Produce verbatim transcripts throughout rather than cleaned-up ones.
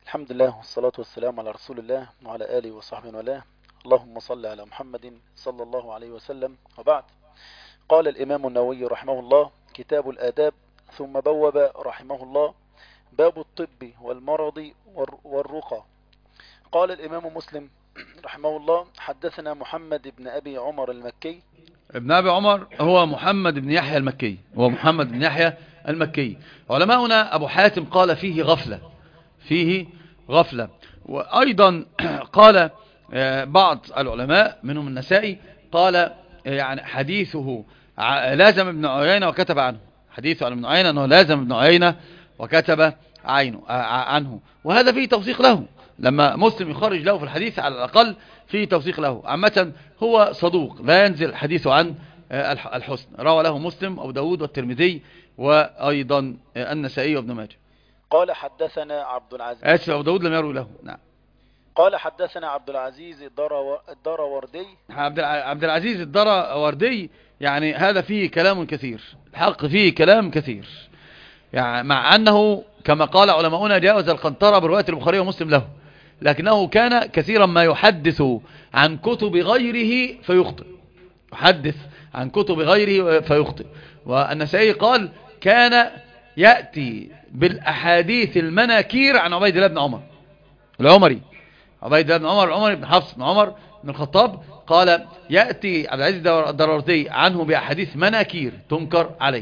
الحمد لله والصلاة والسلام على رسول الله وعلى آله وصحبه وله. اللهم صل على محمد صلى الله عليه وسلم، وبعد. قال الإمام النووي رحمه الله: كتاب الآداب. ثم بوب رحمه الله: باب الطب والمرض والرقى. قال الإمام مسلم رحمه الله: حدثنا محمد بن أبي عمر المكي. ابن أبي عمر هو محمد بن يحيى المكي، هو محمد بن يحيى المكي. علماؤنا أبو حاتم قال فيه غفلة، فيه غفلة. وأيضا قال بعض العلماء منهم النسائي قال يعني حديثه لازم ابن عيينة وكتب عنه، حديثه عن ابن عيينة أنه لازم ابن عيينة وكتب عينه عنه، وهذا فيه توثيق له. لما مسلم يخرج له في الحديث على الأقل فيه توثيق له. عامة هو صدوق لا ينزل حديثه عن الحسن. روى له مسلم أو داود والترمذي وأيضا النسائي وابن ماجه. قال حدثنا عبد العزيز آسف أبو داود لم يروي له. نعم. قال حدثنا عبد العزيز الدروردي. عبد العزيز الدروردي يعني هذا فيه كلام كثير، الحق فيه كلام كثير، يعني مع أنه كما قال علماؤنا جاوز القنطرة برواية البخاري ومسلم له، لكنه كان كثيرا ما يحدث عن كتب غيره فيخطئ، يحدث عن كتب غيره فيخطئ. والنسائي قال كان يأتي بالأحاديث المناكير عن عبيد الله بن عمر العمري، عبيد الله بن عمر العمري بن حفص بن عمر بن الخطاب. قال يأتي عبد العزيز الدروردي عنه بأحاديث مناكير تنكر عليه،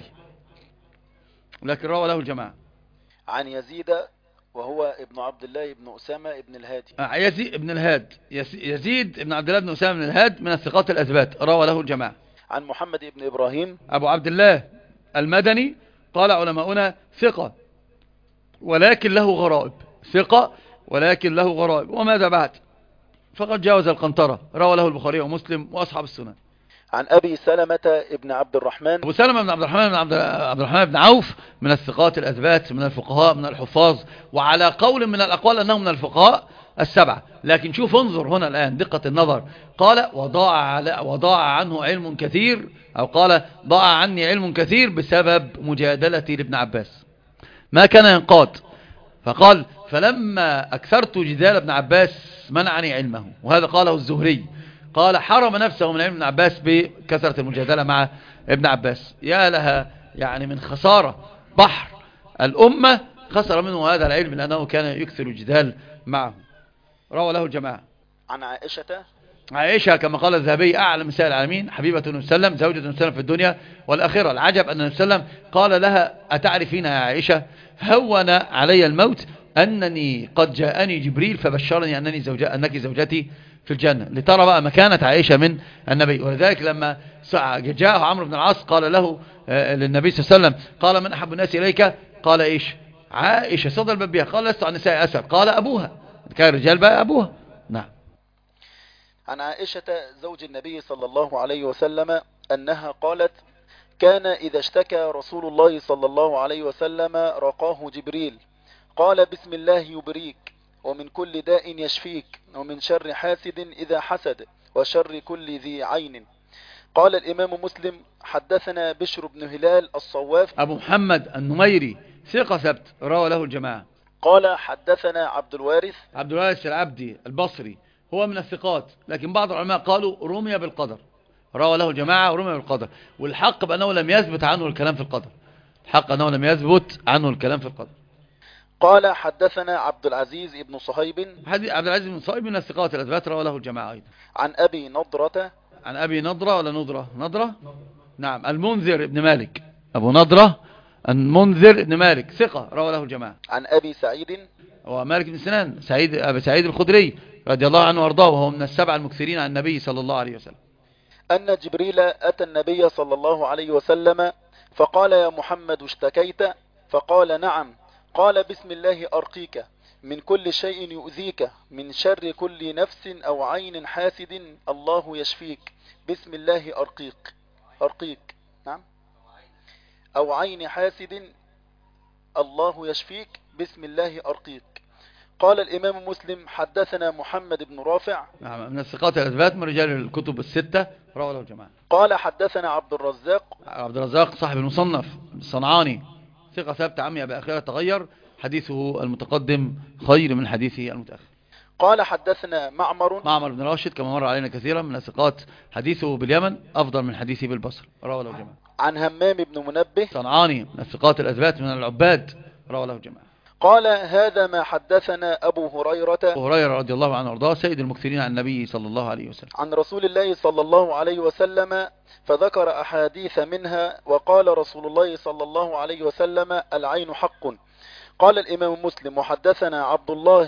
لكن روى له الجماعة. عن يزيد وهو ابن عبد الله ابن أسامة ابن الهادي. آه يزيد ابن الهاد يزيد ابن عبد الله بن أسامة بن الهاد من الثقات الأثبات، روى له الجماعة. عن محمد ابن إبراهيم أبو عبد الله المدني قال علماؤنا ثقة ولكن له غرائب، ثقة ولكن له غرائب. وماذا بعد؟ فقد جاوز القنطرة، روى له البخاري ومسلم وأصحاب السنن. عن أبي سلمة ابن عبد الرحمن. أبو سلمة بن عبد الرحمن بن عبد الرحمن بن عوف من الثقات الأثبات، من الفقهاء، من الحفاظ، وعلى قول من الأقوال أنه من الفقهاء السبعة. لكن شوف انظر هنا الآن دقة النظر. قال وضاع, وضاع عنه علم كثير، أو قال ضاع عني علم كثير بسبب مجادلتي لابن عباس، ما كان ينقاد. فقال فلما أكثرت جدال ابن عباس منعني علمه، وهذا قاله الزهري، قال حرم نفسه من علم ابن عباس بكثرة المجادلة مع ابن عباس. يا لها يعني من خسارة، بحر الأمة خسر منه هذا العلم لأنه كان يكثر الجدال معه. روى له الجماعة. عن عائشة عائشة كما قال الذهبي أعلم نساء العالمين، حبيبة النبي صلى الله عليه وسلم، زوجة النبي صلى الله عليه وسلم في الدنيا والآخرة. العجب أن النبي صلى الله عليه وسلم قال لها أتعرفين يا عائشة هون علي الموت أنني قد جاءني جبريل فبشرني أنني زوجة أنك زوجتي في الجنة، لترى بقى مكانة عائشة من النبي. ولذلك لما جاءه عمرو بن العاص قال له للنبي صلى الله عليه وسلم قال من أحب الناس إليك؟ قال إيش؟ عائشة صدر الباب بها. قال لست عن نساء أسر. قال أبوها، كان الرجال بقى أبوها. نعم. عن عائشة زوج النبي صلى الله عليه وسلم أنها قالت: كان إذا اشتكى رسول الله صلى الله عليه وسلم رقاه جبريل قال بسم الله يبريك، ومن كل داء يشفيك، ومن شر حاسد إذا حسد، وشر كل ذي عين. قال الإمام مسلم: حدثنا بشر بن هلال الصواف أبو محمد النميري ثقة ثبت، روى له الجماعة. قال حدثنا عبد الوارث عبد الوارث العبدي البصري هو من الثقات، لكن بعض العلماء قالوا رمي بالقدر، روى له الجماعة ورمي بالقدر. والحق بأنه لم يثبت عنه الكلام في القدر، الحق أنه لم يثبت عنه الكلام في القدر. قال حدثنا عبد العزيز بن صهيب. عبد العزيز بن صهيب من الثقات الأثبات، روى له الجماعة أيضا. عن أبي نضرة. عن أبي نضرة ولا نضرة؟ نضرة؟ نعم. المنذر ابن مالك، أبو نضرة المنذر ابن مالك ثقة، روى له الجماعة. عن أبي سعيد هو مالك بن سنان، سعيد أبي سعيد الخدري رضي الله عنه وارضاه، وهو من السبع المكثرين عن النبي صلى الله عليه وسلم. أن جبريل أتى النبي صلى الله عليه وسلم فقال: يا محمد اشتكيت؟ فقال: نعم. قال: بسم الله أرقيك من كل شيء يؤذيك، من شر كل نفس أو عين حاسد الله يشفيك، بسم الله أرقيك أرقيك نعم أو عين حاسد الله يشفيك، بسم الله أرقيك. قال الإمام مسلم: حدثنا محمد بن رافع. نعم، من الثقات الأثبات من رجال الكتب الستة، رواه له الجماعة. قال حدثنا عبد الرزاق. عبد الرزاق صاحب المصنف الصنعاني ثقة ثابت عمي بآخرة تغير، حديثه المتقدم خير من حديثه المتأخر. قال حدثنا معمر معمر بن راشد كما مر علينا كثيرا من الثقات، حديثه باليمن أفضل من حديثه بالبصر، رواه له جماعة. عن همام بن منبه صنعاني من الثقات الأثبات من العباد، رواه له جماعة. قال هذا ما حدثنا أبو هريرة أبو هريرة رضي الله عنه وارضاه سيد المكثرين عن النبي صلى الله عليه وسلم عن رسول الله صلى الله عليه وسلم، فذكر أحاديث منها وقال رسول الله صلى الله عليه وسلم العين حق. قال الإمام مسلم وحدثنا عبد الله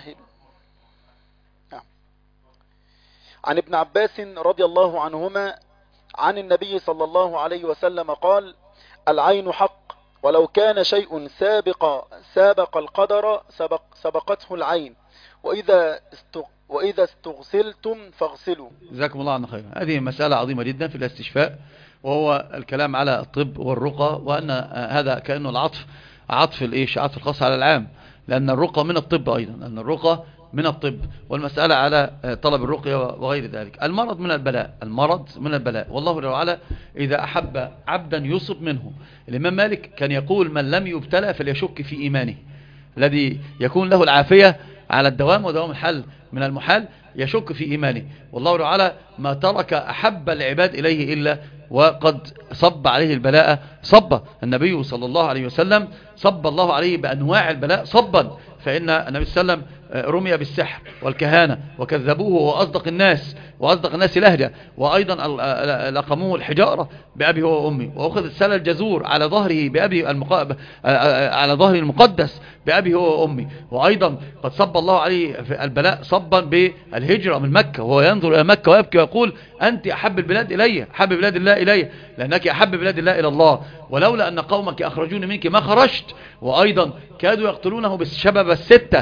عن ابن عباس رضي الله عنهما عن النبي صلى الله عليه وسلم قال العين حق، ولو كان شيء سابق سابق القدر سبق سبقته العين، وإذا استغ وإذا استغسلتم فاغسلوا. جزاكم الله عنه خيرا. هذه مسألة عظيمة جدا في الاستشفاء، وهو الكلام على الطب والرقى، وأن هذا كأنه العطف عطف الإيش عطف الخاص على العام، لأن الرقى من الطب أيضا، لأن الرقى من الطب، والمسألة على طلب الرقية وغير ذلك. المرض من البلاء، المرض من البلاء، والله جل وعلا إذا أحب عبدا يصب منه. الإمام مالك كان يقول من لم يبتلى فليشك في إيمانه، الذي يكون له العافية على الدوام ودوام الحل من المحال يشك في إيمانه، والله تعالى ما ترك أحب العباد إليه إلا وقد صب عليه البلاء صبا. النبي صلى الله عليه وسلم صب الله عليه بأنواع البلاء صبا، فإن النبي صلى الله عليه وسلم رمي بالسحر والكهانة وكذبوه وأصدق الناس وأصدق الناس لهجة، وأيضا لقموه الحجارة بأبي هو وأمي، وأخذ السلة الجزور على ظهره بأبي المق... على ظهر المقدس بأبي هو وأمي، وأيضا قد صب الله عليه في البلاء صبا بالهجرة من مكة، وهو ينظر إلى مكة ويبكي ويقول أنت أحب البلاد إلي، أحب بلاد الله إلي، لأنك أحب بلاد الله إلى الله، ولولا أن قومك أخرجوني منك ما خرجت. وأيضا كادوا يقتلونه بالشباب الستة،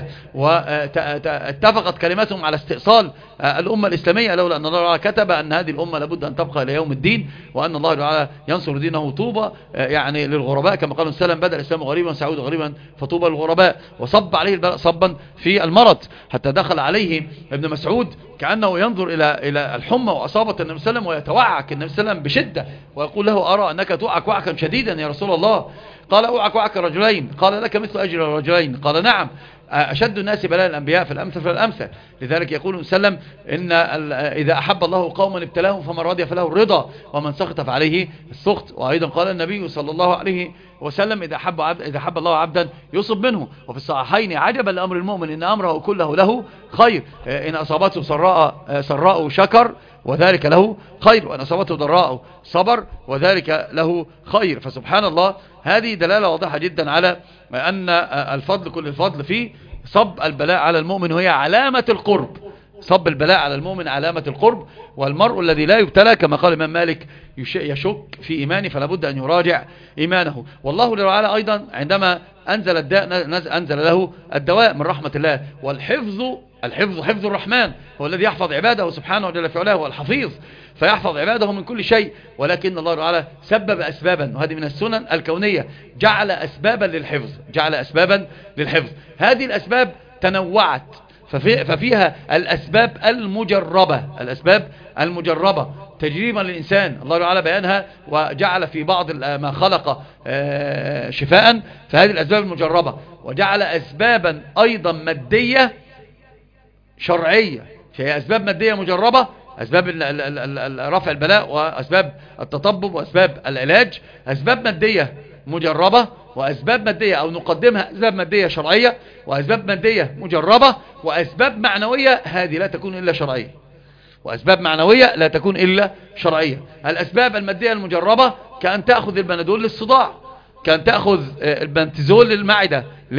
واتفقت كلمتهم على استئصال الأمة الإسلامية، لولا أن الله كتب أن هذه الأمة لابد أن تبقى إلى يوم الدين، وأن الله تعالى ينصر دينه. طوبى يعني للغرباء كما قال السلام، بدأ الإسلام غريبا سعود غريبا فطوبى للغرباء. وصب عليه البلاء صبا في المرض، حتى دخل عليه ابن مسعود كأنه ينظر إلى إلى الحمى وأصابت النبي صلى الله عليه وسلم، ويتوعك النبي صلى الله عليه وسلم بشدة ويقول له أرى أنك توعك وعكا شديدا يا رسول الله. قال أوعك وعك رجلين، قال لك مثل أجر الرجلين، قال نعم، أشد الناس بلاء الأنبياء فالأمثل فالأمثل. لذلك يقول صلى الله عليه وسلم إن إذا أحب الله قوما ابتلاهم فمن رضي فله الرضا ومن سخط فعليه السخط. وأيضا قال النبي صلى الله عليه وسلم إذا حب, عبد إذا حب الله عبدا يصب منه. وفي الصحيحين عجبا لأمر المؤمن إن أمره كله له خير، إن أصابته سراء سراء شكر وذلك له خير، وأن أصابته ضراء صبر وذلك له خير. فسبحان الله، هذه دلالة واضحة جدا على أن الفضل كل الفضل في صب البلاء على المؤمن، وهي علامة القرب. صب البلاء على المؤمن علامة القرب، والمرء الذي لا يبتلى كما قال الإمام مالك يشك في إيمانه، فلا بد أن يراجع إيمانه. والله تعالى أيضا عندما أنزل الداء أنزل له الدواء من رحمة الله. والحفظ الحفظ حفظ الرحمن، هو الذي يحفظ عباده سبحانه وجل في علاه، هو الحفيظ فيحفظ عباده من كل شيء. ولكن الله تعالى سبب أسبابا، وهذه من السنن الكونية، جعل أسبابا للحفظ جعل أسبابا للحفظ هذه الأسباب تنوعت، ففي ففيها الأسباب المجربة الأسباب المجربة تجريبا للإنسان، الله تعالى بيانها وجعل في بعض ما خلق شفاء، فهذه الأسباب المجربة. وجعل أسبابا أيضا مادية شرعية، فهي أسباب مادية مجربة، أسباب رفع البلاء وأسباب التطبب وأسباب العلاج، أسباب مادية مجربة وأسباب مادية أو نقدمها أسباب مادية شرعية، وأسباب مادية مجربة، وأسباب معنوية هذه لا تكون إلا شرعية، وأسباب معنوية لا تكون إلا شرعية. الأسباب المادية المجربة كأن تأخذ البنادول للصداع، كأن تأخذ البنتزول للمعدة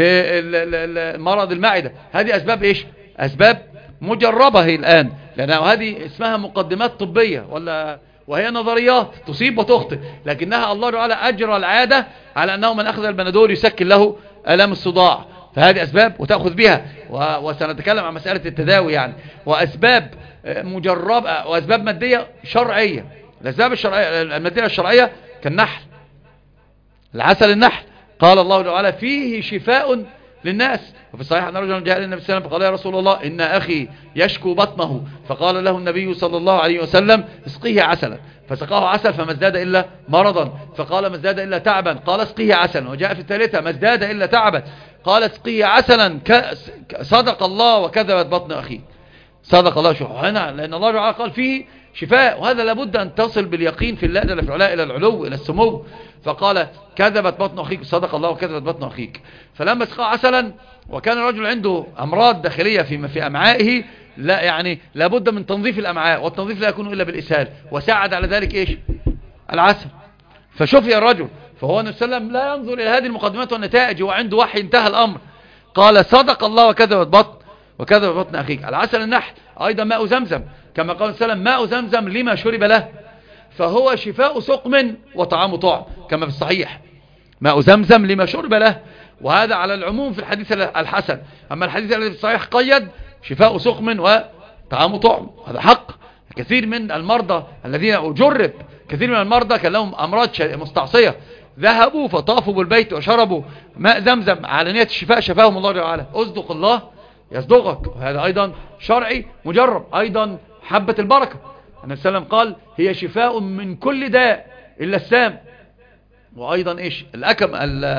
لمرض المعدة، هذه أسباب إيش؟ أسباب مجربة هي الآن، لأن هذه اسمها مقدمات طبية ولا وهي نظريات تصيب وتخطئ، لكنها الله تعالى أجرى العادة على أنه من أخذ البنادول يسكن له ألم الصداع، فهذه أسباب وتأخذ بها، وسنتكلم عن مسألة التداوي يعني. وأسباب مجربة وأسباب مادية شرعية. الأسباب الشرعية المادية الشرعية كالنحل، العسل النحل، قال الله تعالى فيه شفاء للناس. وفي الصحيح أن رجلا جاء للنبي صلى الله عليه وسلم فقال يا رسول الله إن أخي يشكو بطنه، فقال له النبي صلى الله عليه وسلم اسقيه عسلا، فسقاه عسل فما ازداد إلا مرضا، فقال ما ازداد إلا تعبا، قال اسقيه عسلا. وجاء في الثالثة ما ازداد إلا تعبا، قال اسقيه عسلا صدق الله وكذبت بطن أخيك. صدق الله. شوف هنا لأن الله تعالى قال فيه شفاء، وهذا لابد أن تصل باليقين في الله جل في علاه إلى العلو إلى السمو. فقال كذبت بطن أخيك صدق الله وكذبت بطن أخيك. فلما اسقاه عسلا وكان الرجل عنده أمراض داخلية في في أمعائه، لا يعني لابد من تنظيف الأمعاء، والتنظيف لا يكون إلا بالإسهال، وساعد على ذلك إيش؟ العسل. فشفي الرجل. فهو النبي صلى الله عليه وسلم لا ينظر إلى هذه المقدمات والنتائج، وعنده وحي انتهى الأمر. قال صدق الله وكذبت بطن وكذبت بطن أخيك. العسل النحل أيضا ماء زمزم، كما قال صلى الله عليه وسلم ماء زمزم لما شرب له، فهو شفاء سقم وطعام طعم، كما في الصحيح ماء زمزم لما شرب له. وهذا على العموم في الحديث الحسن. أما الحديث الذي في الصحيح قيد شفاء سقم وطعام طعم. هذا حق. كثير من المرضى الذين أجرب كثير من المرضى كان لهم أمراض مستعصية، ذهبوا فطافوا بالبيت وشربوا ماء زمزم على نية الشفاء، شفاهم الله تعالى. أصدق الله يصدقك. وهذا أيضا شرعي مجرب. أيضا حبة البركة، النبي صلى الله عليه وسلم قال هي شفاء من كل داء إلا السام. وأيضا إيش الأكم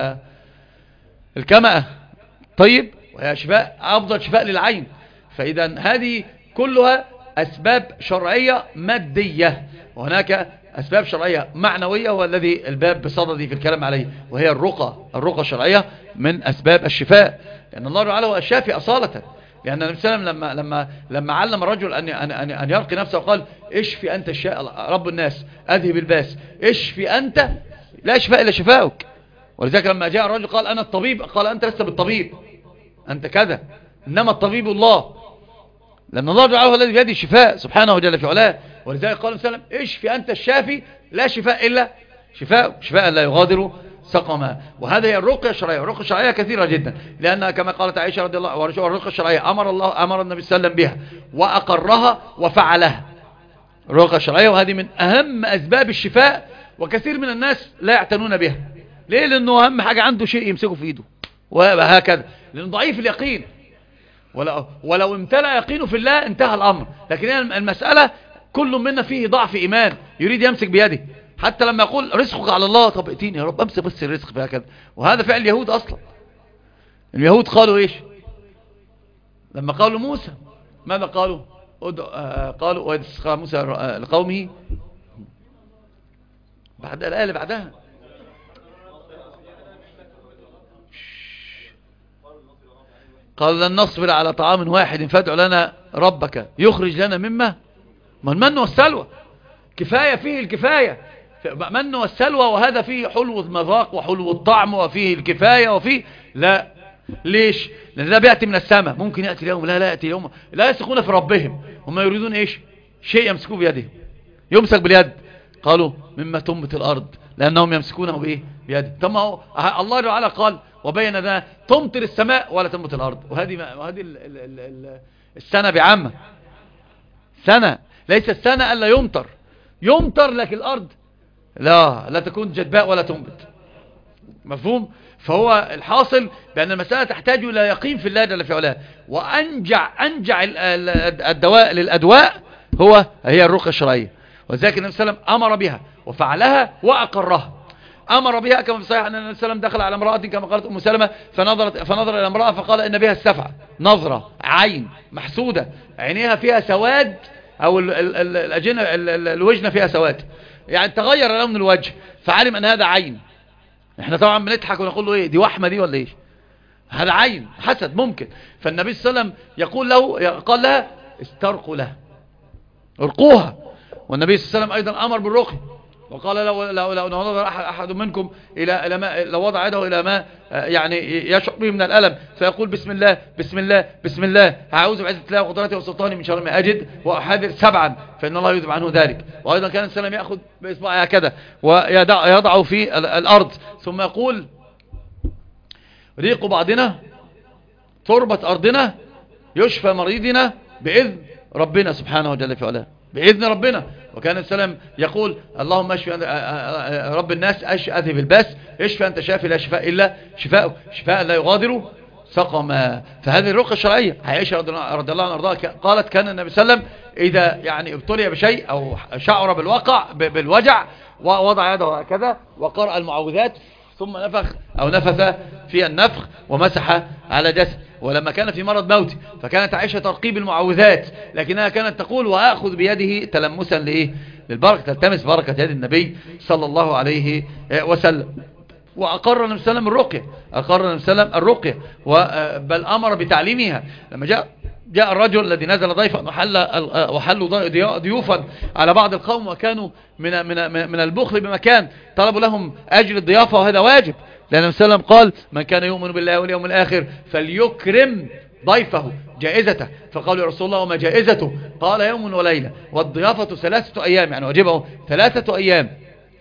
الكمأة طيب، وهي شفاء أفضل شفاء للعين. فإذا هذه كلها أسباب شرعية مادية، وهناك أسباب شرعية معنوية، والذي الباب بصددي في الكلام عليه، وهي الرقى. الرقى الشرعية من أسباب الشفاء، لأن الله تعالى هو الشافي أصالة. لأن النبي صلى الله عليه وسلم لما لما لما علم الرجل أن أن أن, أن يرقي نفسه وقال اشفي أنت الشاء رب الناس أذهب الباس، اشفي أنت لا شفاء إلا شفاؤك. ولذلك لما جاء الرجل قال أنا الطبيب، قال أنت لست بالطبيب، أنت كذا، إنما الطبيب الله، لأن الله تعالى هو الذي بيده الشفاء سبحانه جل في علاه. ولذلك قال صلى الله عليه وسلم اشفي أنت الشافي لا شفاء إلا شفاء، شفاء لا يغادر سقما. وهذا هي الرقية الشرعية. الرقية الشرعية كثيرة جدا، لأنها كما قالت عائشة رضي الله عنها الرقية الشرعية أمر الله أمر النبي صلى الله عليه وسلم بها وأقرها وفعلها. الرقية الشرعية، وهذه من أهم أسباب الشفاء، وكثير من الناس لا يعتنون بها. ليه؟ لأنه أهم حاجة عنده شيء يمسكه في إيده، وهكذا، لأنه ضعيف اليقين. ولو, ولو امتلأ يقينه في الله انتهى الأمر. لكن المسألة كل منا فيه ضعف إيمان، يريد يمسك بيده، حتى لما يقول رزقك على الله، طب ائتيني يا رب امسك بس الرزق في هكذا. وهذا فعل اليهود أصلا. اليهود قالوا إيش لما قالوا موسى؟ ماذا قالوا؟ قالوا وإذ استسقى موسى لقومه، بعد الآية اللي بعدها قال لن نصبر على طعام واحد فادع لنا ربك يخرج لنا مما ما المن والسلوى، كفاية فيه الكفاية، من والسلوى، وهذا فيه حلو المذاق وحلو الطعم وفيه الكفاية وفيه لا. ليش؟ لأن ده بيأتي من السماء، ممكن يأتي اليوم لا لا يأتي اليوم، لا يثقون في ربهم، هم يريدون إيش؟ شيء يمسكوه بيده، يمسك باليد. قالوا مما تنبت الأرض لأنهم يمسكونه بإيه؟ بيده. ثم الله تعالى قال وبين ذا تمطر السماء ولا تنبت الأرض. وهذه وهذه السنة بعامة، سنة ليس السنة ألا يمطر، يمطر لكن الأرض لا لا تكون جدباء ولا تنبت. مفهوم؟ فهو الحاصل بأن المسألة تحتاج إلى يقين في الله جل في علاه. وأنجع أنجع الدواء للأدواء هو هي الرقية الشرعية. وذلك النبي صلى الله عليه وسلم أمر بها وفعلها وأقرها. أمر بها كما في صحيح أن النبي صلى الله عليه وسلم دخل على امرأة كما قالت أم سلمة فنظرت فنظر إلى امرأة فقال إن بها السفع، نظرة عين محسودة، عينيها فيها سواد، أو الأجنة الوجنة فيها سواد، يعني تغير لون الوجه، فعلم أن هذا عين. احنا طبعا بنضحك ونقول له ايه دي وحمة دي ولا ايش؟ هذا عين حسد ممكن. فالنبي صلى الله عليه وسلم يقول له قال لها استرقوا لها، ارقوها. والنبي صلى الله عليه وسلم ايضا امر بالرقي، وقال لو لو لو نظر احد احد منكم الى الى ما، لو وضع يده الى ما يعني يشعر به من الالم فيقول بسم الله بسم الله بسم الله اعوذ بعزة الله وقدرته وسلطانه من شر ما اجد واحاذر سبعا فان الله يذهب عنه ذلك. وايضا كان السلام ياخذ باصبعه هكذا ويضعه في الارض ثم يقول ريق بعضنا تربة ارضنا يشفى مريضنا باذن ربنا سبحانه وتعالى في علاه، باذن ربنا. وكان السلام يقول اللهم اشفي رب الناس اذهب الباس، اشفى انت شافي لا شفاء الا شفاء، شفاء لا يغادر سقما. فهذه الرقية الشرعية. عائشة رضي الله عنها وارضاها قالت كان النبي صلى الله عليه وسلم اذا يعني ابتلي بشيء او شعر بالوقع بالوجع ووضع يده هكذا وقرأ المعوذات ثم نفخ أو نفث في النفخ ومسح على جسد. ولما كان في مرض موت فكانت عائشة ترقيب المعوذات، لكنها كانت تقول وأخذ بيده تلمسا لإيه؟ للبركة، تلتمس بركة يد النبي صلى الله عليه وسلم. وأقر النبي صلى الله عليه وسلم الرقية، أقر النبي صلى الله عليه وسلم الرقية، بل أمر بتعليمها. لما جاء جاء الرجل الذي نزل ضيفا وحل وحلوا ضيوفا على بعض القوم وكانوا من من من البخل بمكان، طلبوا لهم أجر الضيافة، وهذا واجب، لأن النبي صلى الله عليه وسلم قال من كان يؤمن بالله واليوم الآخر فليكرم ضيفه جائزته. فقالوا يا رسول الله وما جائزته؟ قال يوم وليلة، والضيافة ثلاثة أيام، يعني واجبه ثلاثة أيام،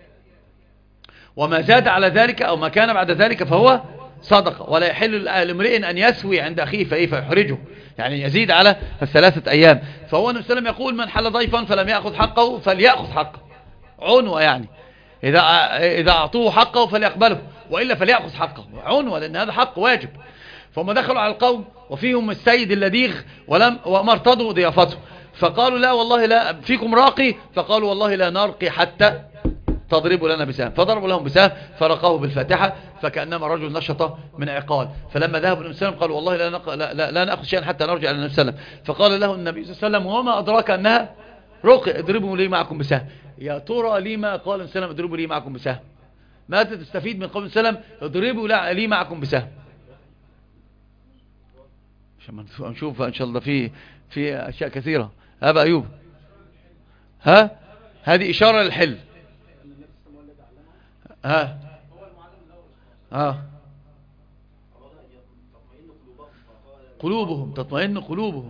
وما زاد على ذلك أو ما كان بعد ذلك فهو صدقة، ولا يحل لامرئ أن يسوي عند أخيه فإيه فيحرجه، يعني يزيد على الثلاثة أيام. فهو النبي صلى الله عليه وسلم يقول من حل ضيفا فلم يأخذ حقه فليأخذ حقه، عنوة يعني، إذا إذا أعطوه حقه فليقبله، وإلا فليأخذ حقه، عنوة، لأن هذا حق واجب. فهم دخلوا على القوم وفيهم السيد اللذيغ ولم وما ارتضوا ضيافته، فقالوا لا والله لا فيكم راقي، فقالوا والله لا نرقي حتى تضربوا لنا بسهم، فضربوا لهم بسهم فرقاه بالفاتحة، فكأنما رجل نشط من عقال. فلما ذهبوا النبي صلى الله عليه وسلم قالوا والله لا, نق... لا, لا, لا نأخذ شيئا حتى نرجع إلى النبي صلى الله عليه وسلم. فقال له النبي صلى الله عليه وسلم وما أدراك أنها رقي، اضربوا لي معكم بسهم. يا ترى لما قال النبي صلى الله عليه وسلم اضربوا لي معكم بسهم؟ ماذا تستفيد من قول النبي صلى الله عليه وسلم اضربوا لي معكم بسهم؟ عشان نشوف إن شاء الله في في أشياء كثيرة. أبا أيوب، ها هذه إشارة للحل. ها ها قلوبهم تطمئن قلوبهم.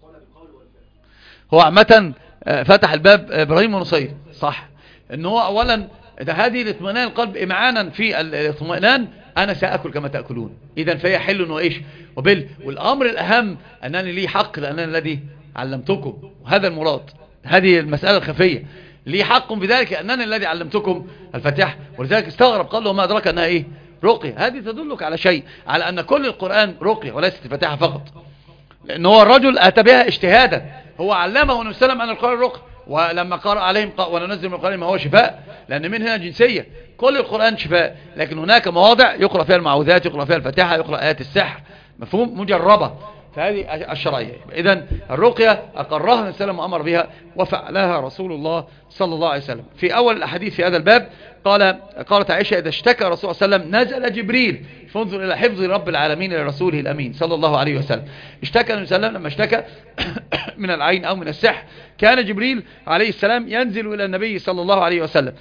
هو عامة فتح الباب إبراهيم ونصير، صح إن هو أولا هذه الاطمئنان القلب إمعانا في الاطمئنان، أنا سأكل كما تأكلون، إذا فهي حل وإيش وبل. والأمر الأهم أنني لي حق لأنني الذي علمتكم، وهذا المراد، هذه المسألة الخفية، لي حق بذلك أنني الذي علمتكم الفاتحة. ولذلك استغرب قال له ما أدرك أنها إيه رقية. هذه تدلك على شيء، على أن كل القرآن رقية وليست الفاتحة فقط، لأن هو الرجل أتى بها اجتهادا، هو علمه النبي صلى الله عليه وسلم أن القرآن رقية، ولما قرأ عليهم وننزل من القرآن ما هو شفاء، لأن من هنا جنسية، كل القرآن شفاء، لكن هناك مواضع يقرأ فيها المعوذات، يقرأ فيها الفاتحة، يقرأ آيات السحر، مفهوم مجربة، فهذه الشرعية. إذن الرقية أقرها النبي صلى الله عليه وسلم وأمر بها وفعلها رسول الله صلى الله عليه وسلم. في أول الأحاديث في هذا الباب قال قالت عائشة إذا اشتكى الرسول صلى الله عليه وسلم نزل جبريل، فانظر إلى حفظ رب العالمين لرسوله الأمين صلى الله عليه وسلم. اشتكى النبي صلى الله عليه وسلم لما اشتكى من العين أو من السحر، كان جبريل عليه السلام ينزل إلى النبي صلى الله عليه وسلم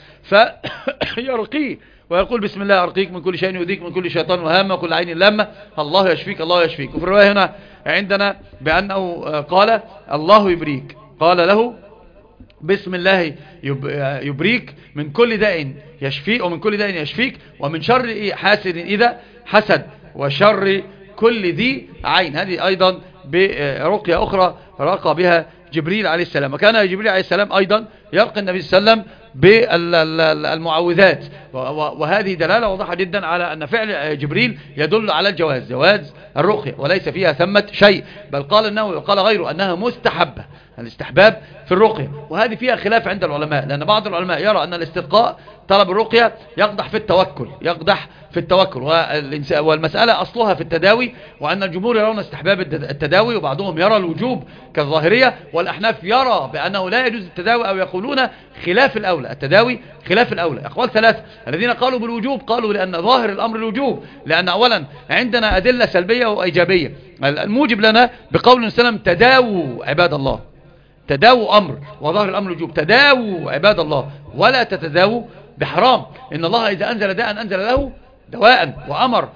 فيرقيه ويقول بسم الله أرقيك من كل شيء يؤذيك، من كل شيطان وهامة وكل عين لامة، الله يشفيك الله يشفيك. وفي الرواية هنا عندنا بأنه قال الله يبريك، قال له بسم الله يبريك من كل داء يشفيك، ومن كل داء يشفيك، ومن شر حاسد إذا حسد، وشر كل ذي عين. هذه أيضا برقية أخرى رقى بها جبريل عليه السلام. وكان جبريل عليه السلام أيضا يرقي النبي صلى الله عليه وسلم بالمعوذات، وهذه دلالة واضحة جدا على أن فعل جبريل يدل على الجواز، جواز الرقية، وليس فيها ثمة شيء، بل قال النووي وقال غيره أنها مستحبة، الاستحباب في الرقية. وهذه فيها خلاف عند العلماء، لأن بعض العلماء يرى أن الاسترقاء طلب الرقية يقدح في التوكل، يقدح في التوكل، والمسألة أصلها في التداوي، وأن الجمهور يرون استحباب التداوي، وبعضهم يرى الوجوب كالظاهرية، والأحناف يرى بأنه لا يجوز التداوي، أو يقولون خلاف الأولى، التداوي خلاف الأولى. أقوال ثلاثة، الذين قالوا بالوجوب قالوا لأن ظاهر الأمر الوجوب، لأن أولا عندنا أدلة سلبية وإيجابية. الموجب لنا بقول النبي صلى الله عليه وسلم تداووا عباد الله، تداووا أمر، وظاهر الأمر الوجوب، تداووا عباد الله ولا تتداووا بحرام، إن الله إذا أنزل داء أنزل له دواء وأمر.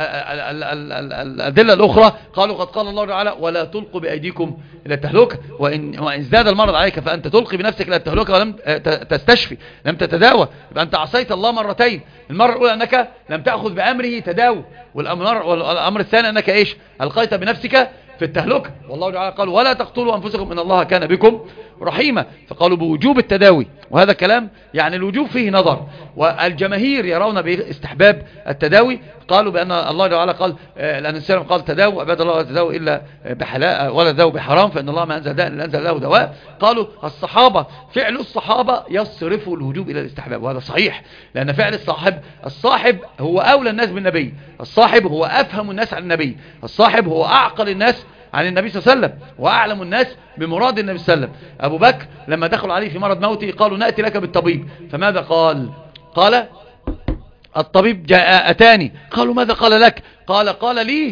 والأدلة الأخرى قالوا قد قال الله تعالى ولا تلقوا بأيديكم إلى التهلكة، وإن, وإن ازداد المرض عليك فأنت تلقي بنفسك إلى التهلكة ولم تستشفي، لم تتداوى، يبقى أنت عصيت الله مرتين. المرة الأولى أنك لم تأخذ بأمره تداوى، والأمر الثاني أنك إيش ألقيت بنفسك في التهلكة. والله تعالى قال ولا تقتلوا أنفسكم إن الله كان بكم رحيما، فقالوا بوجوب التداوي وهذا كلام يعني الوجوب فيه نظر، والجماهير يرون باستحباب التداوي. قالوا بأن الله تعالى قال، لأن السلام قال تداووا عباد الله لا تداووا إلا بحلال ولا تداووا بحرام، فإن الله ما أنزل داء إلا أنزل له دواء. قالوا الصحابة فعل الصحابة يصرف الوجوب إلى الاستحباب، وهذا صحيح، لأن فعل الصاحب الصاحب هو أولى الناس بالنبي، الصاحب هو أفهم الناس عن النبي، الصاحب هو أعقل الناس عن النبي صلى الله عليه وسلم وأعلم الناس بمراد النبي صلى الله عليه وسلم. أبو بكر لما دخلوا عليه في مرض موته قالوا نأتي لك بالطبيب، فماذا قال؟ قال الطبيب جاء أتاني. قالوا ماذا قال لك؟ قال قال لي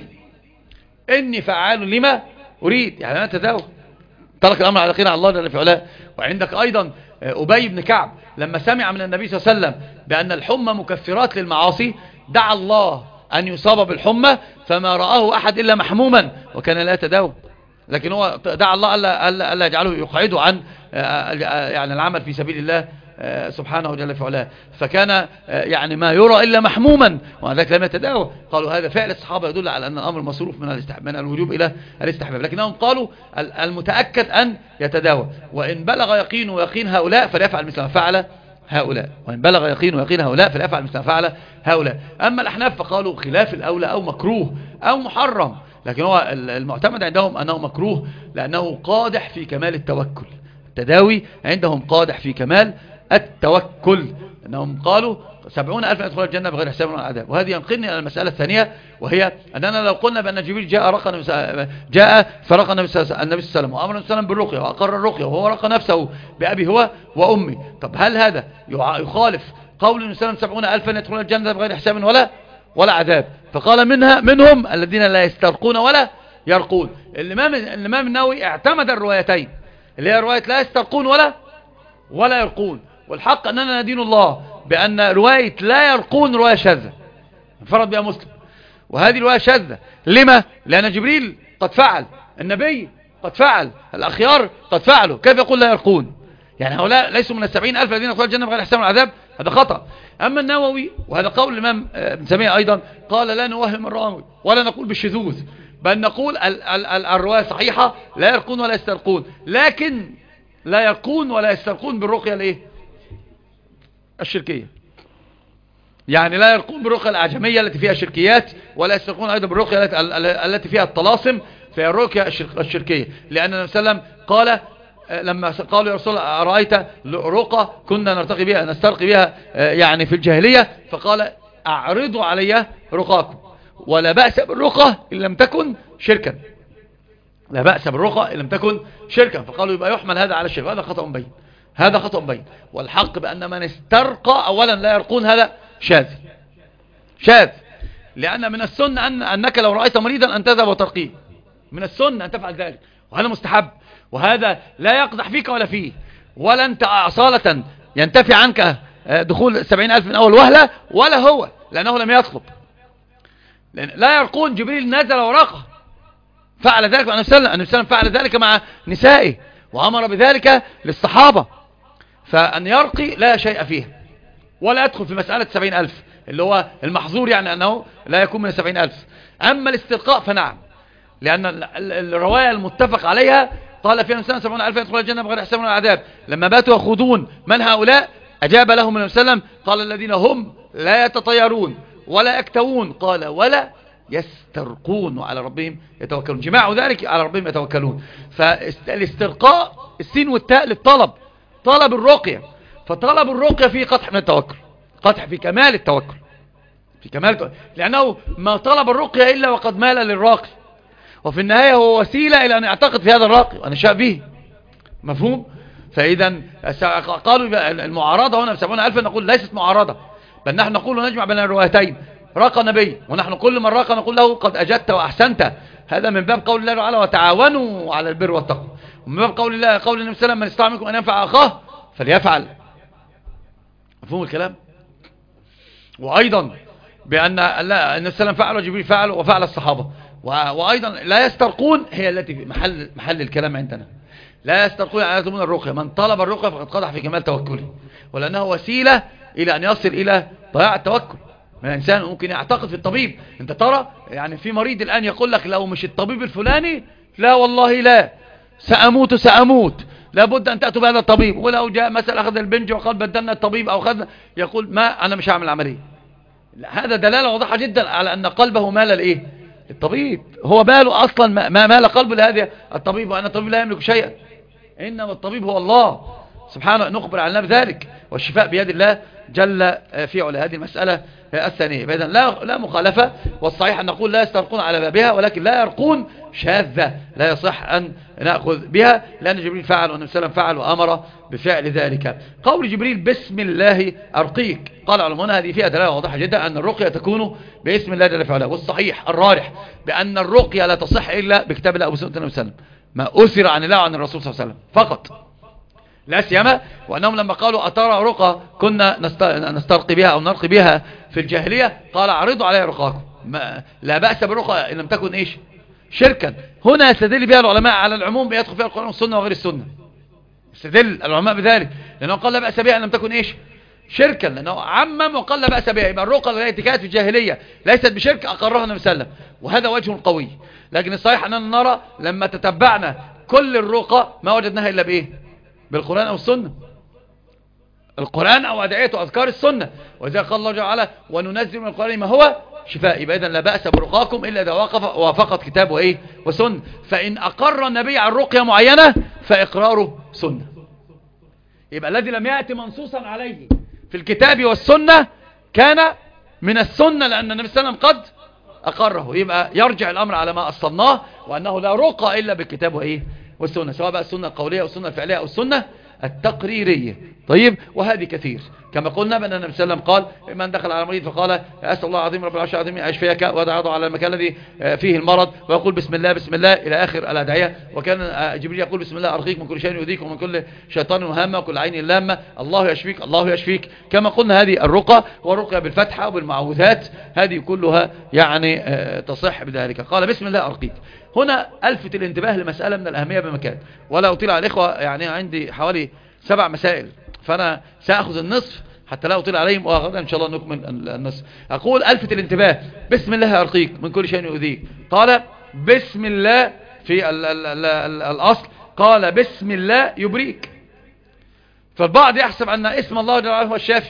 إني فعال لما أريد، يعني أنا تداوى، ترك الأمر على خير على الله جل في علاه. وعندك أيضا أبي بن كعب لما سمع من النبي صلى الله عليه وسلم بأن الحمى مكفرات للمعاصي دعا الله أن يصاب بالحمى، فما رآه أحد إلا محموما وكان لا يتداوى، لكن هو دعا الله ألا, ألا, ألا يجعله يقعده عن يعني العمل في سبيل الله سبحانه جل في علاه، فكان يعني ما يرى إلا محموما وذلك لم يتداوى. قالوا هذا فعل الصحابة يدل على أن الأمر مصروف من من الوجوب إلى الاستحباب، لكنهم قالوا المتأكد أن يتداوى، وإن بلغ يقين ويقين هؤلاء فليفعل مثل ما فعل هؤلاء، وإن بلغ يقين ويقين هؤلاء فليفعل مثل ما فعل هؤلاء. أما الأحناف فقالوا خلاف الأولى أو مكروه أو محرم، لكن هو المعتمد عندهم أنه مكروه لأنه قادح في كمال التوكل. التداوي عندهم قادح في كمال التوكل، أنهم قالوا سبعون ألف يدخل الجنة بغير حساب ولا عذاب. وهذه ينقلني إلى المسألة الثانية، وهي أننا لو قلنا بأن جبريل جاء رقى جاء فرقى النبي صلى الله عليه وسلم وأمر النبي صلى الله عليه وسلم بالرقية وأقر الرقية وهو رقى نفسه بأبي هو وأمي، طب هل هذا يخالف قول النبي صلى الله عليه وسلم سبعون ألفا يدخلون الجنة بغير حساب ولا ولا عذاب؟ فقال منها منهم الذين لا يسترقون ولا يرقون. الإمام الإمام النووي اعتمد الروايتين اللي هي رواية لا يسترقون ولا ولا يرقون، والحق أننا ندين الله بأن رواية لا يرقون رواية شاذة انفرد بها مسلم، وهذه رواية شاذة. لما؟ لأن جبريل قد فعل، النبي قد فعل، الأخيار قد فعلوا، كيف يقول لا يرقون؟ يعني هؤلاء ليسوا من السبعين ألف الذين يدخلون الجنة بغير حساب ولا عذاب، هذا خطأ. أما النووي وهذا قول الإمام ابن تيمية أيضا قال لا نوهم الراوي ولا نقول بالشذوذ، بل نقول ال ال ال الرواية صحيحة لا يرقون ولا يسترقون، لكن لا يرقون ولا يسترقون بالرقية الايه؟ الشركية، يعني لا يرقون بالرقية الأعجمية التي فيها شركيات، ولا يسترقون أيضا بالرقية التي فيها الطلاسم، فهي الرقية الشركية. لأن النبي صلى الله عليه وسلم قال لما قالوا يا رسول الله أرأيت رقى كنا نرتقي بها نسترقي بها يعني في الجاهلية، فقال أعرضوا علي رقاكم ولا بأس بالرقى إن لم تكن شركا، لا بأس بالرقى إن لم تكن شركا. فقالوا يبقى يحمل هذا على الشرك، هذا خطأ بين، هذا خطأ بين. والحق بأن من استرقى أولا لا يرقون هذا شاذ شاذ، لأن من السنة أن أنك لو رأيت مريضا أن تذهب وترقيه، من السنة أن تفعل ذلك، وهذا مستحب، وهذا لا يقدح فيك ولا فيه، ولا أنت أصالة ينتفي عنك دخول سبعين ألف من أول وهلة ولا هو، لأنه لم يطلب. لأن لا يرقون، جبريل نزل ورقه فعل ذلك مع النبي صلى الله عليه وسلم، فعل ذلك مع نسائه وأمر بذلك للصحابة، فأن يرقي لا شيء فيه ولا يدخل في مسألة سبعين ألف اللي هو المحظور، يعني أنه لا يكون من سبعين ألف. أما الاسترقاء فنعم، لأن الرواية المتفق عليها قال فيها النبي سبعون ألف يدخل الجنة بغير حساب ولا عذاب، لما باتوا يخوضون من هؤلاء أجاب لهم النبي صلى الله عليه وسلم قال الذين هم لا يتطيرون ولا يكتوون، قال ولا يسترقون وعلى ربهم يتوكلون، جماع ذلك على ربهم يتوكلون. فالاسترقاء السين والتاء للطلب، طلب الرقية، فطلب الرقية فيه قطع من التوكل، قطع في كمال التوكل، في كمال التوكل، لأنه ما طلب الرقية إلا وقد مال للراقي، وفي النهاية هو وسيلة إلى أن يعتقد في هذا الراقي وأن يشاء به، مفهوم؟ فإذا قالوا المعارضة هنا بسبعون ألفا، نقول ليست معارضة، بل نحن نقول نجمع بين الروايتين، راقى نبي ونحن كل من راقى نقول له قد أجدت وأحسنت، هذا من باب قول الله تعالى وتعاونوا على البر والتقوى، ومن باب قول الله قول النبي صلى الله عليه وسلم من استطاع منكم أن ينفع أخاه فليفعل، مفهوم الكلام؟ وأيضا بأن النبي صلى الله عليه وسلم فعل وجبريل فعل وفعل الصحابة، وأيضا لا يسترقون هي التي في محل محل الكلام عندنا، لا يسترقون على يطلبون الرقية، من طلب الرقية فقد قدح في كمال توكله، ولأنه وسيلة إلى أن يصل إلى ضياع التوكل. من الإنسان ممكن يعتقد في الطبيب، أنت ترى يعني في مريض الآن يقول لك لو مش الطبيب الفلاني لا والله لا سأموت سأموت، لابد أن تأتوا بهذا الطبيب. ولو جاء مثلا أخذ البنج وقال بدلنا الطبيب أو أخذ، يقول ما أنا مش هعمل عملية. هذا دلالة واضحة جدا على أن قلبه مال الإيه؟ الطبيب. هو باله أصلا ما مال قلبه لهذا الطبيب، وأن الطبيب لا يملك شيئا، إنما الطبيب هو الله سبحانه، نخبر عن ذلك، والشفاء بيد الله جل في علا. هذه المسألة الثانية. إذن لا لا مخالفة، والصحيح أن نقول لا يسترقون على بابها، ولكن لا يرقون شاذة لا يصح أن نأخذ بها، لأن جبريل فعل والنبي صلى الله عليه وسلم فعل وأمر بفعل ذلك. قول جبريل بسم الله أرقيك، قال علماء هذه فيها دلالة واضحة جدا أن الرقية تكون باسم الله جل في علا. والصحيح الراجح بأن الرقية لا تصح إلا بكتاب الله أو سنة النبي صلى الله عليه وسلم، ما أثر عن الله وعن الرسول صلى الله عليه وسلم فقط، لا سيما وأنهم لما قالوا أترى رقى كنا نسترقي بها أو نرقي بها في الجاهلية، قال اعرضوا علي رقاكم، لا بأس بالرقى إن لم تكن إيش شركا. هنا يستدل بها العلماء على العموم بيدخل فيها القرآن والسنة وغير السنة، يستدل العلماء بذلك، لأنه قال لا بأس بها إن لم تكن إيش شركا، لأنه عمم وقال لا بأس بها. يبقى الرقى التي كانت في الجاهلية ليست بشرك أقرها النبي صلى الله عليه وسلم، وهذا وجه قوي. لكن الصحيح أننا نرى لما تتبعنا كل الرقى ما وجدناها إلا بإيه؟ بالقرآن أو السنة، القرآن أو أدعية وأذكار السنة. وإذا قال الله تعالى وننزل من القرآن ما هو شفاء، يبقى إذن لا بأس برقاكم إلا إذا وقف وافقت كتاب وإيه وسنة. فإن أقر النبي عن رقية معينة فإقراره سنة، يبقى الذي لم يأتي منصوصا عليه في الكتاب والسنة كان من السنة، لأن النبي صلى الله عليه وسلم قد أقره. يبقى يرجع الأمر على ما أصلناه، وأنه لا رقى إلا بالكتاب وإيه والسنة، سواء بقى السنة القولية أو السنة الفعلية أو السنة التقريرية. طيب، وهذه كثير كما قلنا بأن النبي صلى الله عليه وسلم قال من دخل على مريض فقال أسأل الله العظيم رب العرش العظيم أن يشفيك، ويضع يده على المكان الذي فيه المرض ويقول بسم الله بسم الله إلى آخر الأدعية. وكان جبريل يقول بسم الله أرقيك من كل شيء يؤذيك ومن كل شيطان وهامة وكل عين لامة، الله يشفيك الله يشفيك. كما قلنا هذه الرقى، والرقى بالفتحة وبالمعوذات هذه كلها يعني تصح بذلك. قال بسم الله أرقيك. هنا ألفت الانتباه لمسألة من الأهمية بمكان، ولا أطيل على الإخوة، يعني عندي حوالي سبع مسائل، فأنا سأخذ النصف حتى لا أطيل عليهم، وغدا إن شاء الله نكمل النصف. أقول ألفت الانتباه بسم الله أرقيك من كل شيء يؤذيك. قال بسم الله في ال ال ال ال الأصل، قال بسم الله يبريك. فالبعض يحسب أن اسم الله جل وعلا هو الشافي،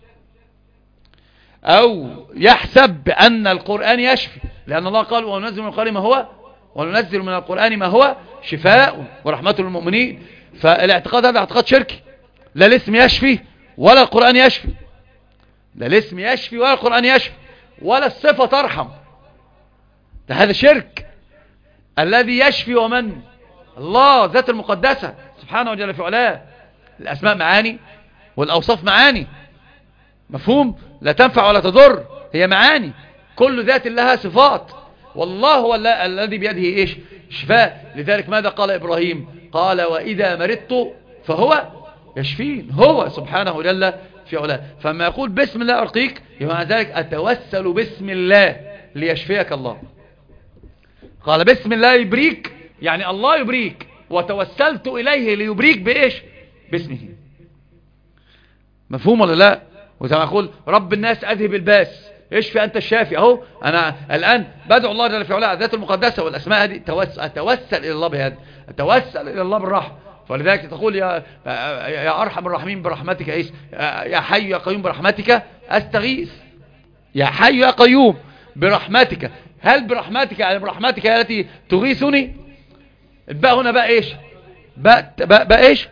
أو يحسب بأن القرآن يشفي، لأن الله قال وننزل من القرآن ما هو وننزل من القرآن ما هو شفاء ورحمة للمؤمنين. فالاعتقاد هذا اعتقاد شركي، لا الاسم يشفي ولا القرآن يشفي، لا الاسم يشفي ولا القرآن يشفي ولا الصفة ترحم، ده هذا شرك. الذي يشفي ومن؟ الله ذات المقدسة سبحانه وجل في علاه. الأسماء معاني والأوصاف معاني، مفهوم؟ لا تنفع ولا تضر، هي معاني، كل ذات لها صفات، والله هو الذي بيده ايش شفاء. لذلك ماذا قال إبراهيم؟ قال وإذا مرضت فهو يشفين، هو سبحانه جل في علاه. فما يقول بسم الله أرقيك يبقى مع ذلك أتوسل بسم الله ليشفيك الله. قال بسم الله يبريك، يعني الله يبريك، وتوسلت إليه ليبريك بإيش؟ باسمه. مفهوم ولا لا؟ وزي ما أقول رب الناس أذهب الباس، اشفي أنت الشافي. أهو أنا الآن بدعو الله جل في علاه ذات المقدسة والأسماء هذه، أتوسل إلى الله بهذا، أتوسل إلى الله بالرحمة. فلذلك تقول يا يا أرحم الراحمين برحمتك إيش، يا حي يا قيوم برحمتك أستغيث، يا حي يا قيوم برحمتك. هل برحمتك يعني برحمتك التي تغيثني؟ الباء هنا بقى إيش؟ بقى, بقى, بقى إيش؟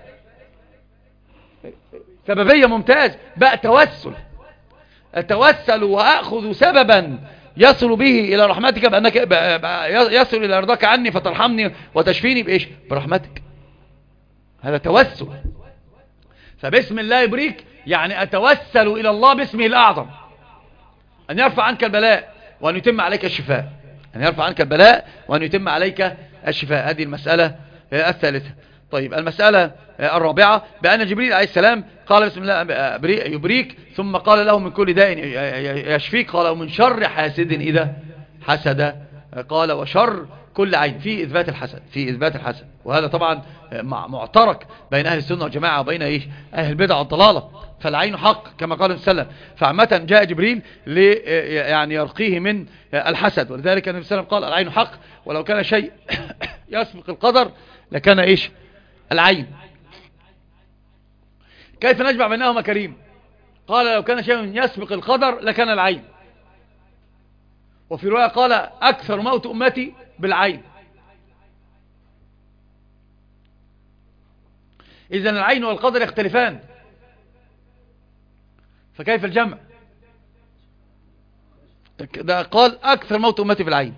سببية، ممتاز. بقى توسل، أتوسل وأخذ سببا يصل به إلى رحمتك، بأنك يصل إلى رضاك عني فترحمني وتشفيني بإيش؟ برحمتك. هذا توسل. فبسم الله يبريك يعني أتوسل إلى الله باسمه الأعظم أن يرفع عنك البلاء وأن يتم عليك الشفاء، أن يرفع عنك البلاء وأن يتم عليك الشفاء. هذه المسألة الثالثة. طيب، المسألة الرابعة بأن جبريل عليه السلام قال بسم الله يبريك، ثم قال له من كل داء يشفيك، قال ومن شر حاسد إذا حسد، قال وشر كل عين، في إثبات الحسد، في إثبات الحسد. وهذا طبعا معترك بين أهل السنة والجماعة وبين إيش أهل البدع والضلالة. فالعين حق كما قال النبي صلى الله عليه وسلم. فعامة جاء جبريل لي يعني يرقيه من الحسد، ولذلك النبي صلى الله عليه وسلم قال العين حق، ولو كان شيء يسبق القدر لكان إيش العين. كيف نجمع بينهما كريم؟ قال لو كان شيء يسبق القدر لكان العين. وفي رواية قال أكثر موت أمتي بالعين. إذن العين والقدر يختلفان، فكيف الجمع؟ ده قال أكثر موت أمتي بالعين.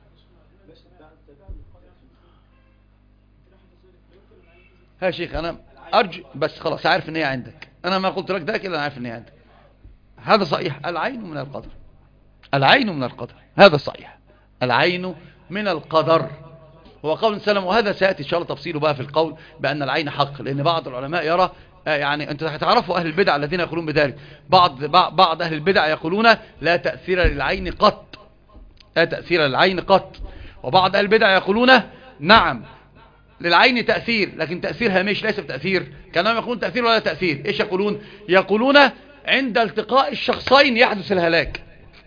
ها شيخ أنا أرجو بس خلاص عارف إن هي عندك، أنا ما قلت لك ده كده، أنا عارف إن هي عندك. هذا صحيح، العين من القدر، العين من القدر، هذا صحيح، العين من القدر هو قول سلم. وهذا سيأتي إن شاء الله تفصيله بقى في القول بأن العين حق، لأن بعض العلماء يرى يعني أنت هتعرفوا أهل البدع الذين يقولون بذلك. بعض بعض أهل البدع يقولون لا تأثير للعين قط، لا تأثير للعين قط. وبعض أهل البدع يقولون نعم للعين تأثير، لكن تأثير هامش ليس بتأثير، كانهم يقولون تأثير ولا تأثير. إيش يقولون؟ يقولون عند التقاء الشخصين يحدث الهلاك،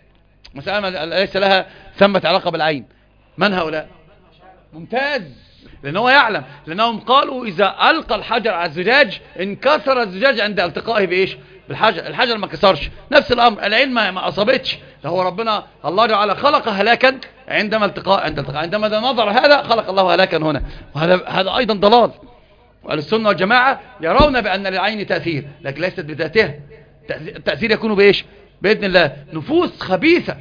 مسألة ليس لها ثمة علاقة بالعين. من هؤلاء؟ ممتاز، لأنه يعلم، لأنهم قالوا إذا ألقى الحجر على الزجاج انكسر الزجاج عند التقائه بإيش؟ بالحجر. الحجر ما كسرش. نفس الأمر العين ما أصابتش، هو ربنا الله تعالى خلق هلاكا عندما التقاء عند التقاء عندما نظر هذا خلق الله هلاكا هنا. وهذا هذا أيضا ضلال. وأهل السنة والجماعة يرون بأن للعين تأثير لكن ليست بذاتها، التأثير يكون بإيش؟ بإذن الله. نفوس خبيثة،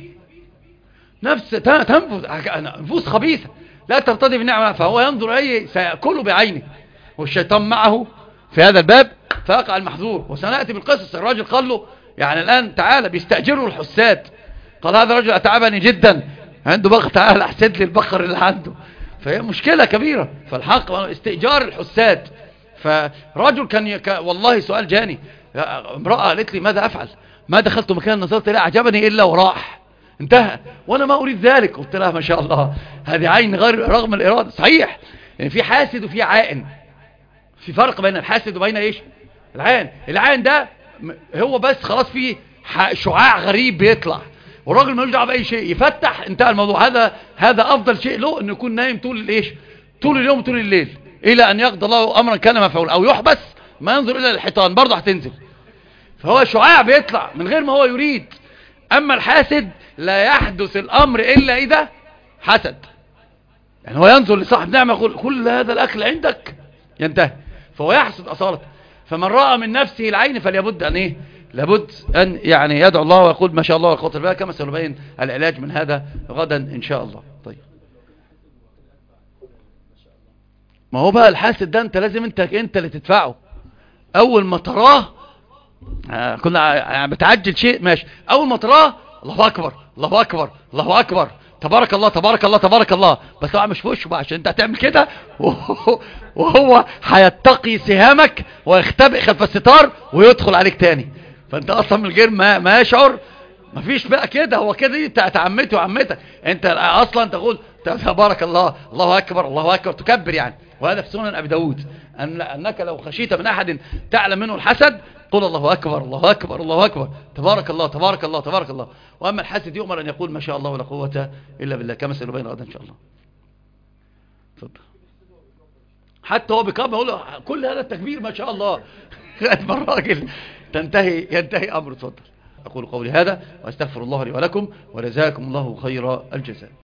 نفس تنفذ نفوس خبيثة لا ترتضي بالنعمة، فهو ينظر أي سيأكله بعينه، والشيطان معه في هذا الباب فيقع المحظور. وسنأتي بالقصص. الراجل قال له يعني الآن تعالى بيستأجره الحساد، قال هذا الرجل أتعبني جدا، عنده بقر، تعالى احسد لي البقر اللي عنده. فهي مشكلة كبيرة. فالحق استئجار الحساد. فرجل كان يك... والله سؤال جاني، امرأة قالت لي ماذا أفعل؟ ما دخلت مكان نظرت لا أعجبني إلا وراح، انتهى، وأنا ما أريد ذلك. قلت لها ما شاء الله هذه عين غير رغم الإرادة. صحيح يعني في حاسد وفي عائن، في فرق بين الحاسد وبين إيش؟ العائن. العائن ده هو بس خلاص فيه شعاع غريب بيطلع، والراجل ملوش دعوه بأي شيء، يفتح انتهى الموضوع. هذا هذا أفضل شيء له إنه يكون نايم طول الإيش؟ طول اليوم وطول الليل، إلى أن يقضي الله أمرا كان مفعولا، أو يحبس ما ينظر إلى الحيطان برضه هتنزل. فهو شعاع بيطلع من غير ما هو يريد. أما الحاسد لا يحدث الأمر إلا إذا حسد، يعني هو ينظر لصاحب نعمة يقول كل هذا الأكل عندك، ينتهي. فهو يحسد أصالة. فمن رأى من نفسه العين فليبد أن إيه؟ لابد أن يعني يدعو الله ويقول ما شاء الله وقوة بالله، كما سنبين العلاج من هذا غدا إن شاء الله. طيب ما هو بقى الحاسد ده أنت لازم أنت أنت اللي تدفعه أول ما تراه. آه كنا يعني بتعجل شيء ماشي، أول ما تراه الله أكبر الله أكبر الله أكبر تبارك الله تبارك الله تبارك الله، بس طبعا مش في وشه بقى عشان انت هتعمل كده وهو هيتقي سهامك ويختبئ خلف الستار ويدخل عليك تاني. فانت اصلا من غير ما ما يشعر مفيش بقى كده، هو كده انت عمتي وعمتك، انت اصلا تقول تبارك الله الله اكبر الله اكبر تكبر يعني. وهذا في سنن ابي داود أن انك لو خشيت من احد تعلم منه الحسد قل الله اكبر الله اكبر الله اكبر تبارك الله تبارك الله تبارك الله. واما الحاسد يؤمر ان يقول ما شاء الله ولا قوه الا بالله، كما سنبين غدا ان شاء الله. اتفضل. حتى هو بيقام يقول كل هذا التكبير ما شاء الله قد الراجل تنتهي ينتهي امره. اتفضل. اقول قولي هذا واستغفر الله لي ولكم وجزاكم الله خير الجزاء.